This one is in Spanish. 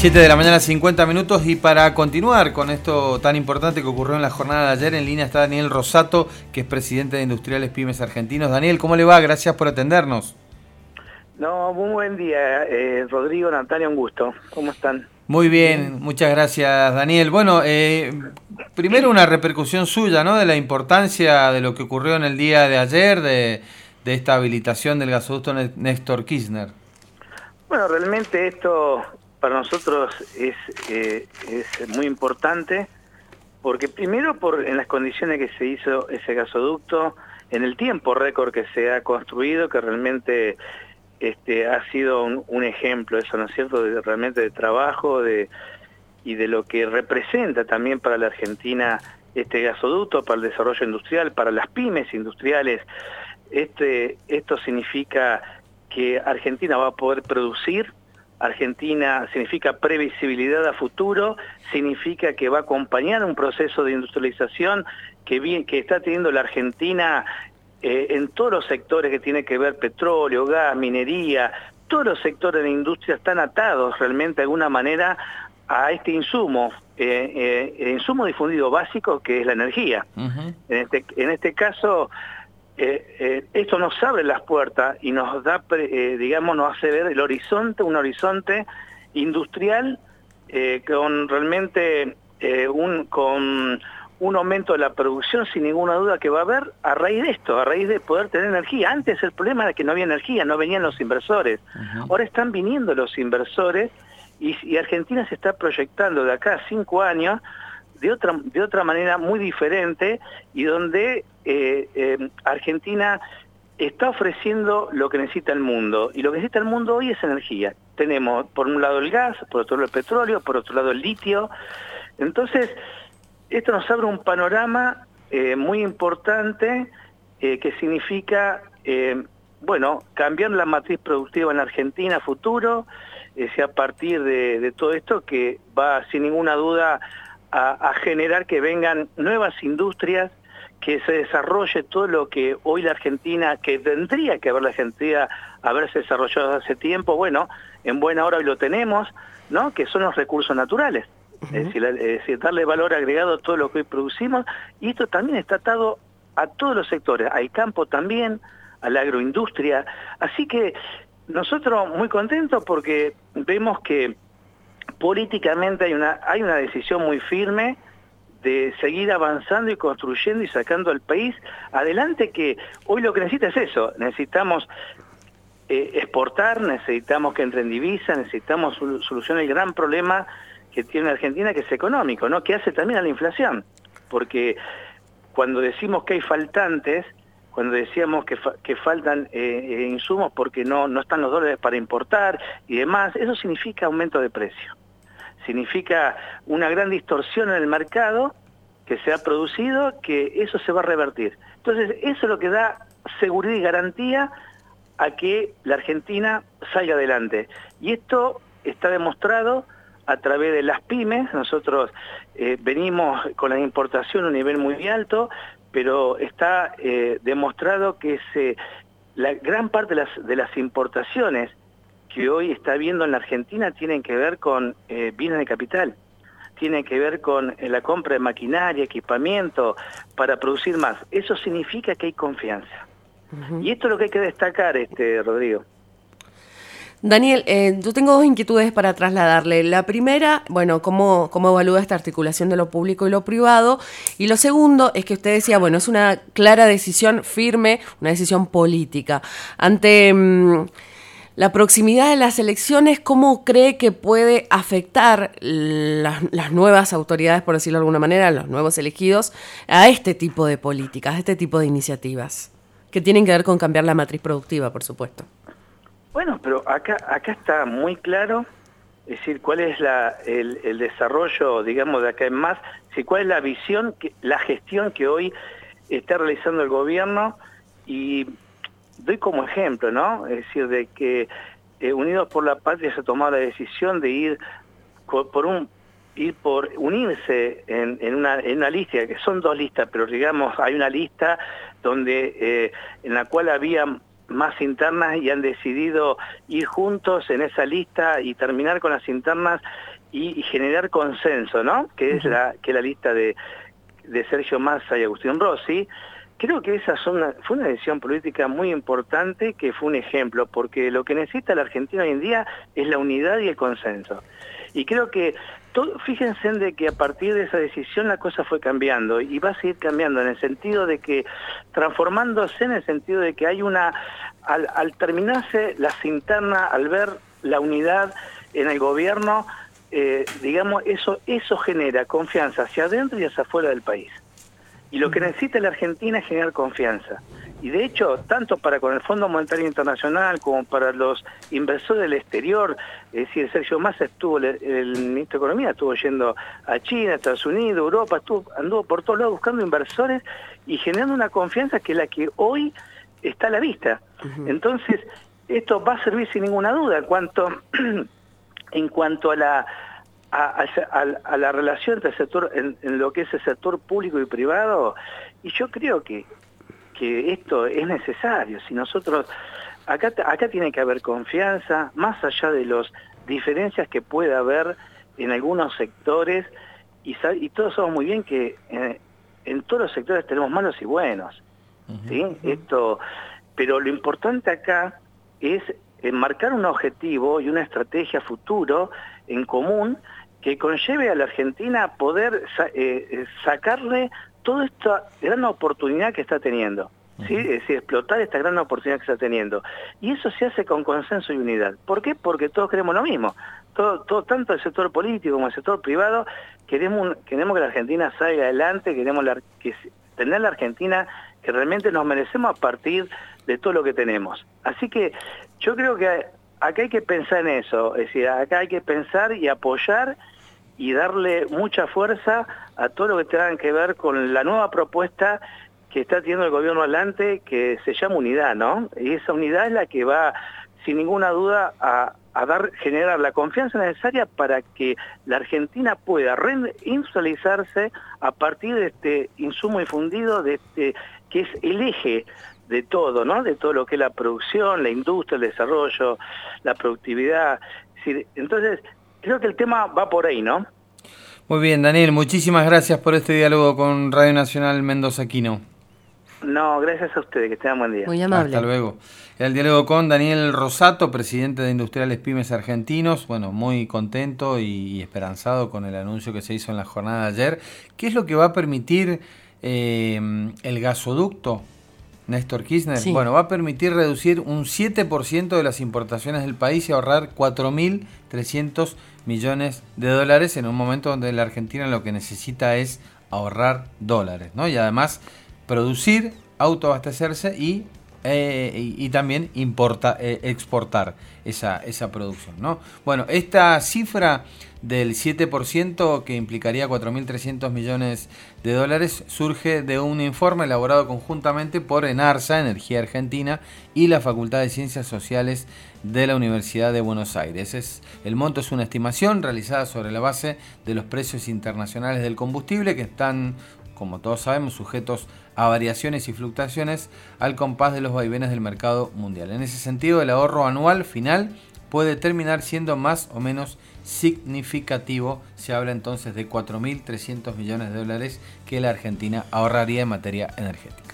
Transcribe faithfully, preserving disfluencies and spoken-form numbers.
siete de la mañana, cincuenta minutos, y para continuar con esto tan importante que ocurrió en la jornada de ayer, en línea está Daniel Rosato, que es presidente de Industriales Pymes Argentinos. Daniel, ¿cómo le va? Gracias por atendernos. No, muy buen día, eh, Rodrigo, Natalia, un gusto. ¿Cómo están? Muy bien, muchas gracias, Daniel. Bueno, eh, primero una repercusión suya, ¿no? De la importancia de lo que ocurrió en el día de ayer, de, de esta habilitación del gasoducto Néstor Kirchner. Bueno, realmente esto para nosotros es, eh, es muy importante, porque primero por en las condiciones que se hizo ese gasoducto, en el tiempo récord que se ha construido, que realmente este, ha sido un, un ejemplo, eso, ¿no es cierto?, de, realmente de trabajo de, y de lo que representa también para la Argentina este gasoducto, para el desarrollo industrial, para las pymes industriales. Este, esto significa que Argentina va a poder producir. Argentina significa previsibilidad a futuro, significa que va a acompañar un proceso de industrialización que, bien, que está teniendo la Argentina eh, en todos los sectores que tiene que ver petróleo, gas, minería. Todos los sectores de industria están atados realmente de alguna manera a este insumo, eh, eh, insumo difundido básico que es la energía. Uh-huh. En este, en este caso... Eh, eh, esto nos abre las puertas y nos da, eh, digamos, nos hace ver el horizonte, un horizonte industrial eh, con realmente eh, un, con un aumento de la producción sin ninguna duda que va a haber a raíz de esto, a raíz de poder tener energía. Antes el problema era que no había energía, no venían los inversores. Uh-huh. Ahora están viniendo los inversores y, y Argentina se está proyectando de acá a cinco años de otra, de otra manera muy diferente y donde eh, eh, Argentina está ofreciendo lo que necesita el mundo. Y lo que necesita el mundo hoy es energía. Tenemos por un lado el gas, por otro lado el petróleo, por otro lado el litio. Entonces, esto nos abre un panorama eh, muy importante eh, que significa, eh, bueno, cambiar la matriz productiva en Argentina a futuro, eh, sea a partir de, de todo esto que va sin ninguna duda A, a generar que vengan nuevas industrias, que se desarrolle todo lo que hoy la Argentina, que tendría que haber la Argentina haberse desarrollado hace tiempo, bueno, en buena hora hoy lo tenemos, ¿no?, que son los recursos naturales. Uh-huh. Es decir, es decir, darle valor agregado a todo lo que hoy producimos, y esto también está atado a todos los sectores, al campo también, a la agroindustria. Así que nosotros muy contentos porque vemos que políticamente hay una, hay una decisión muy firme de seguir avanzando y construyendo y sacando al país adelante, que hoy lo que necesita es eso. Necesitamos eh, exportar, necesitamos que entren divisas, necesitamos solucionar el gran problema que tiene Argentina, que es económico, ¿no?, que hace también a la inflación. Porque cuando decimos que hay faltantes, cuando decíamos que, fa que faltan eh, insumos porque no, no están los dólares para importar y demás, eso significa aumento de precio. Significa una gran distorsión en el mercado que se ha producido, que eso se va a revertir. Entonces, eso es lo que da seguridad y garantía a que la Argentina salga adelante. Y esto está demostrado a través de las pymes. Nosotros eh, venimos con la importación a un nivel muy alto, pero está eh, demostrado que se, la gran parte de las, de las importaciones que hoy está viendo en la Argentina tienen que ver con eh, bienes de capital, tienen que ver con eh, la compra de maquinaria, equipamiento, para producir más. Eso significa que hay confianza. Uh-huh. Y esto es lo que hay que destacar, este Rodrigo. Daniel, eh, yo tengo dos inquietudes para trasladarle. La primera, bueno, ¿cómo, cómo evalúa esta articulación de lo público y lo privado? Y lo segundo es que usted decía, bueno, es una clara decisión firme, una decisión política. Ante mmm, la proximidad de las elecciones, ¿cómo cree que puede afectar las, las nuevas autoridades, por decirlo de alguna manera, los nuevos elegidos, a este tipo de políticas, a este tipo de iniciativas, que tienen que ver con cambiar la matriz productiva, por supuesto? Bueno, pero acá acá está muy claro, es decir, cuál es la, el, el desarrollo, digamos, de acá en más, es decir, cuál es la visión, que, la gestión que hoy está realizando el gobierno. Y doy como ejemplo, ¿no?, es decir, de que eh, Unidos por la Patria se ha tomado la decisión de ir por un ir por unirse en, en, una, en una lista, que son dos listas, pero digamos, hay una lista donde eh, en la cual había más internas y han decidido ir juntos en esa lista y terminar con las internas y, y generar consenso, ¿no? Que es la que es la lista de, de Sergio Massa y Agustín Rossi. Creo que esa son una, fue una decisión política muy importante, que fue un ejemplo, porque lo que necesita la Argentina hoy en día es la unidad y el consenso. Y creo que, todo, fíjense de que a partir de esa decisión la cosa fue cambiando, y va a seguir cambiando en el sentido de que, transformándose en el sentido de que hay una, al, al terminarse las internas, al ver la unidad en el gobierno, eh, digamos, eso, eso genera confianza hacia adentro y hacia afuera del país. Y lo que necesita la Argentina es generar confianza. Y de hecho, tanto para con el Fondo Monetario Internacional como para los inversores del exterior, es decir, Sergio Massa estuvo, el, el ministro de Economía estuvo yendo a China, Estados Unidos, Europa, estuvo, anduvo por todos lados buscando inversores y generando una confianza que es la que hoy está a la vista. Uh-huh. Entonces, esto va a servir sin ninguna duda en cuanto, en cuanto a la... A, a, a la relación entre el sector, en, en lo que es el sector público y privado, y yo creo que, que esto es necesario. Si nosotros, acá, acá tiene que haber confianza, más allá de las diferencias que pueda haber en algunos sectores, y, y todos sabemos muy bien que en, en todos los sectores tenemos malos y buenos, uh-huh. ¿sí? Esto, pero lo importante acá es marcar un objetivo y una estrategia futuro en común que conlleve a la Argentina a poder eh, sacarle toda esta gran oportunidad que está teniendo, ¿sí? Es decir, explotar esta gran oportunidad que está teniendo. Y eso se hace con consenso y unidad. ¿Por qué? Porque todos queremos lo mismo. Todo, todo, tanto el sector político como el sector privado, queremos, queremos que la Argentina salga adelante, queremos la, que, tener la Argentina que realmente nos merecemos a partir de todo lo que tenemos. Así que yo creo que acá hay que pensar en eso, es decir, acá hay que pensar y apoyar y darle mucha fuerza a todo lo que tenga que ver con la nueva propuesta que está teniendo el gobierno adelante, que se llama unidad, ¿no? Y esa unidad es la que va, sin ninguna duda, a, a dar, generar la confianza necesaria para que la Argentina pueda reindustrializarse a partir de este insumo difundido, de este, que es el eje de todo, ¿no? De todo lo que es la producción, la industria, el desarrollo, la productividad. Es decir, entonces, creo que el tema va por ahí, ¿no? Muy bien, Daniel, muchísimas gracias por este diálogo con Radio Nacional Mendoza Aquino. No, gracias a ustedes, que tengan buen día. Muy amable. Hasta luego. El diálogo con Daniel Rosato, presidente de Industriales Pymes Argentinos. Bueno, muy contento y esperanzado con el anuncio que se hizo en la jornada de ayer. ¿Qué es lo que va a permitir eh, el gasoducto, Néstor Kirchner? Sí. Bueno, va a permitir reducir un siete por ciento de las importaciones del país y ahorrar cuatro mil trescientos millones de dólares en un momento donde la Argentina lo que necesita es ahorrar dólares, ¿no? Y además producir, autoabastecerse y, eh, y, y también importa, eh, exportar esa, esa producción, ¿no? Bueno, esta cifra del siete por ciento que implicaría cuatro mil trescientos millones de dólares surge de un informe elaborado conjuntamente por ENARSA, Energía Argentina, y la Facultad de Ciencias Sociales de la Universidad de Buenos Aires. Es, el monto es una estimación realizada sobre la base de los precios internacionales del combustible, que están, como todos sabemos, sujetos a variaciones y fluctuaciones al compás de los vaivenes del mercado mundial. En ese sentido, el ahorro anual final puede terminar siendo más o menos significativo. Se habla entonces de cuatro mil trescientos millones de dólares que la Argentina ahorraría en materia energética.